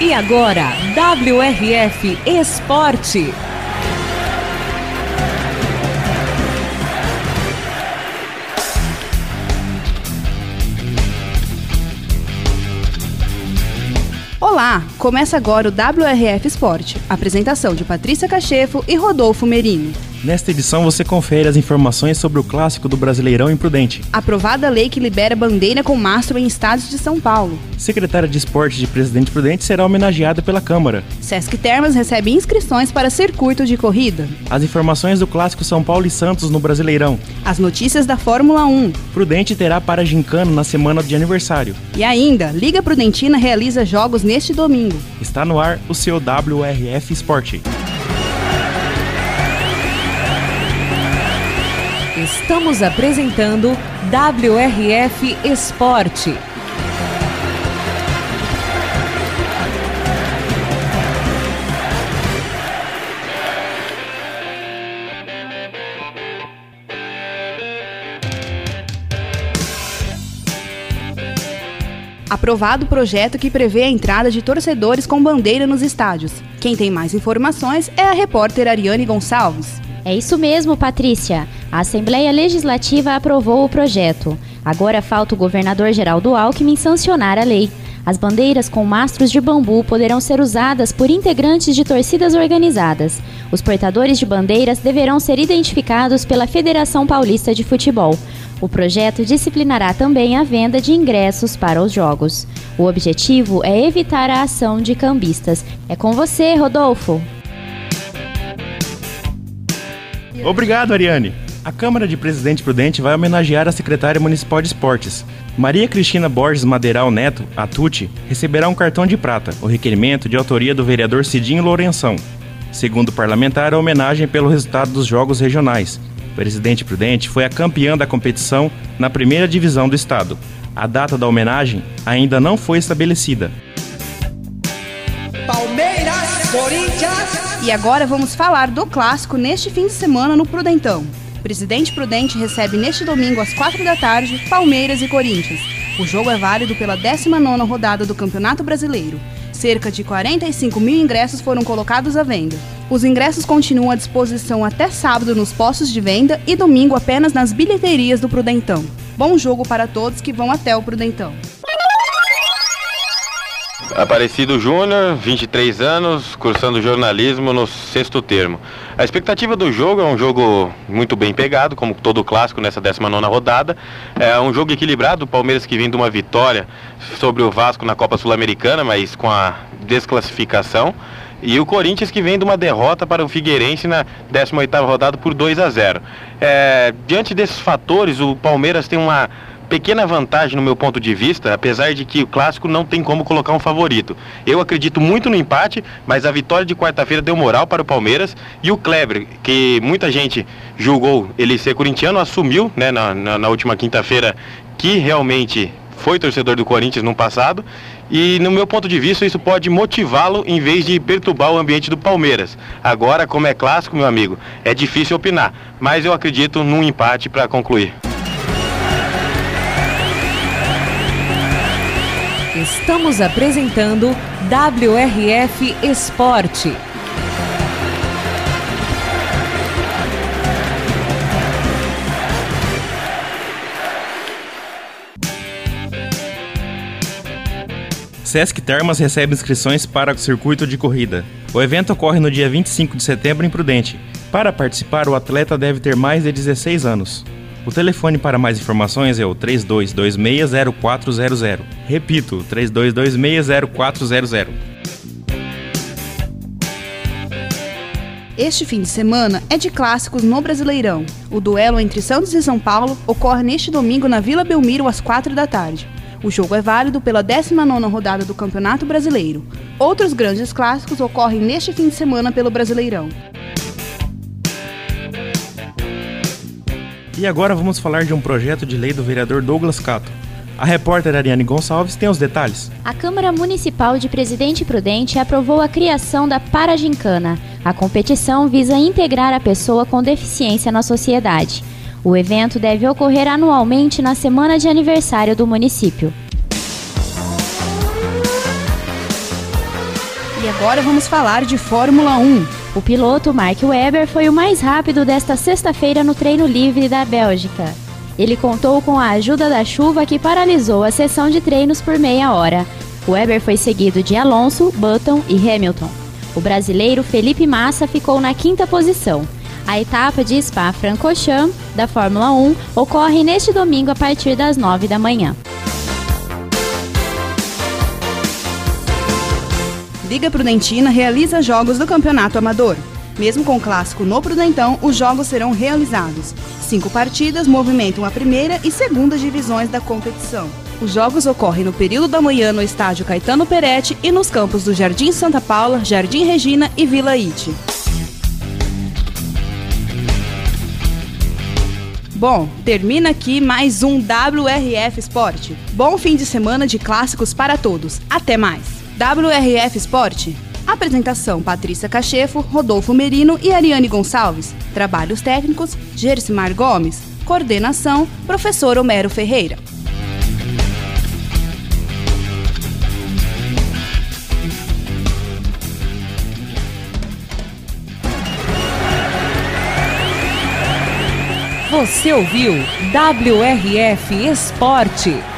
E agora, WRF Esporte. Olá, começa agora o WRF Esporte. Apresentação de Patrícia Cachefo e Rodolfo Merino. Nesta edição você confere as informações sobre o clássico do Brasileirão em Prudente. Aprovada a lei que libera bandeira com mastro em estádios de São Paulo. Secretária de Esporte de Presidente Prudente será homenageada pela Câmara. Sesc Termas recebe inscrições para circuito de corrida. As informações do clássico São Paulo e Santos no Brasileirão. As notícias da Fórmula 1. Prudente terá Paragincano na semana de aniversário. E ainda, Liga Prudentina realiza jogos neste domingo. Está no ar o seu WRF Esporte. Estamos apresentando WRF Esporte. Aprovado o projeto que prevê a entrada de torcedores com bandeira nos estádios. Quem tem mais informações é a repórter Ariane Gonçalves. É isso mesmo, Patrícia. A Assembleia Legislativa aprovou o projeto. Agora falta o governador Geraldo Alckmin sancionar a lei. As bandeiras com mastros de bambu poderão ser usadas por integrantes de torcidas organizadas. Os portadores de bandeiras deverão ser identificados pela Federação Paulista de Futebol. O projeto disciplinará também a venda de ingressos para os jogos. O objetivo é evitar a ação de cambistas. É com você, Rodolfo. Obrigado, Ariane. A Câmara de Presidente Prudente vai homenagear a secretária municipal de esportes. Maria Cristina Borges Madeiral Neto, a Tuti, receberá um cartão de prata, o requerimento de autoria do vereador Cidinho Lourenção. Segundo o parlamentar, a homenagem pelo resultado dos jogos regionais. Presidente Prudente foi a campeã da competição na primeira divisão do estado. A data da homenagem ainda não foi estabelecida. Palmeiras, Corinthians. E agora vamos falar do clássico neste fim de semana no Prudentão. Presidente Prudente recebe neste domingo às 4 da tarde Palmeiras e Corinthians. O jogo é válido pela 19ª rodada do Campeonato Brasileiro. Cerca de 45 mil ingressos foram colocados à venda. Os ingressos continuam à disposição até sábado nos postos de venda e domingo apenas nas bilheterias do Prudentão. Bom jogo para todos que vão até o Prudentão. Aparecido Júnior, 23 anos, cursando jornalismo no 6º termo. A expectativa do jogo é um jogo muito bem pegado, como todo clássico nessa 19ª rodada. É um jogo equilibrado, o Palmeiras que vem de uma vitória sobre o Vasco na Copa Sul-Americana, mas com a desclassificação. E o Corinthians que vem de uma derrota para o Figueirense na 18ª rodada por 2-0. Diante desses fatores, o Palmeiras tem uma pequena vantagem no meu ponto de vista, apesar de que o clássico não tem como colocar um favorito. Eu acredito muito no empate, mas a vitória de quarta-feira deu moral para o Palmeiras, e o Kleber, que muita gente julgou ele ser corintiano, assumiu, né, na última quinta-feira que realmente foi torcedor do Corinthians no passado, e no meu ponto de vista isso pode motivá-lo em vez de perturbar o ambiente do Palmeiras. Agora, como é clássico, meu amigo, é difícil opinar, mas eu acredito num empate para concluir. Estamos apresentando WRF Esporte. Sesc Termas recebe inscrições para o circuito de corrida. O evento ocorre no dia 25 de setembro em Prudente. Para participar, o atleta deve ter mais de 16 anos. O telefone para mais informações é o 32260400. Repito, 32260400. Este fim de semana é de clássicos no Brasileirão. O duelo entre Santos e São Paulo ocorre neste domingo na Vila Belmiro às 4 da tarde. O jogo é válido pela 19ª rodada do Campeonato Brasileiro. Outros grandes clássicos ocorrem neste fim de semana pelo Brasileirão. E agora vamos falar de um projeto de lei do vereador Douglas Cato. A repórter Ariane Gonçalves tem os detalhes. A Câmara Municipal de Presidente Prudente aprovou a criação da Paragincana. A competição visa integrar a pessoa com deficiência na sociedade. O evento deve ocorrer anualmente na semana de aniversário do município. E agora vamos falar de Fórmula 1. O piloto Mark Webber foi o mais rápido desta sexta-feira no treino livre da Bélgica. Ele contou com a ajuda da chuva que paralisou a sessão de treinos por meia hora. Webber foi seguido de Alonso, Button e Hamilton. O brasileiro Felipe Massa ficou na 5ª posição. A etapa de Spa-Francorchamps da Fórmula 1 ocorre neste domingo a partir das 9 da manhã. Liga Prudentina realiza jogos do Campeonato Amador. Mesmo com o clássico no Prudentão, os jogos serão realizados. 5 partidas movimentam a primeira e segunda divisões da competição. Os jogos ocorrem no período da manhã no estádio Caetano Peretti e nos campos do Jardim Santa Paula, Jardim Regina e Vila Ite. Bom, termina aqui mais um WRF Sport. Bom fim de semana de clássicos para todos. Até mais! WRF Sport. Apresentação: Patrícia Cachefo, Rodolfo Merino e Ariane Gonçalves. Trabalhos técnicos: Gersimar Gomes. Coordenação: Professor Homero Ferreira. Você ouviu WRF Esporte.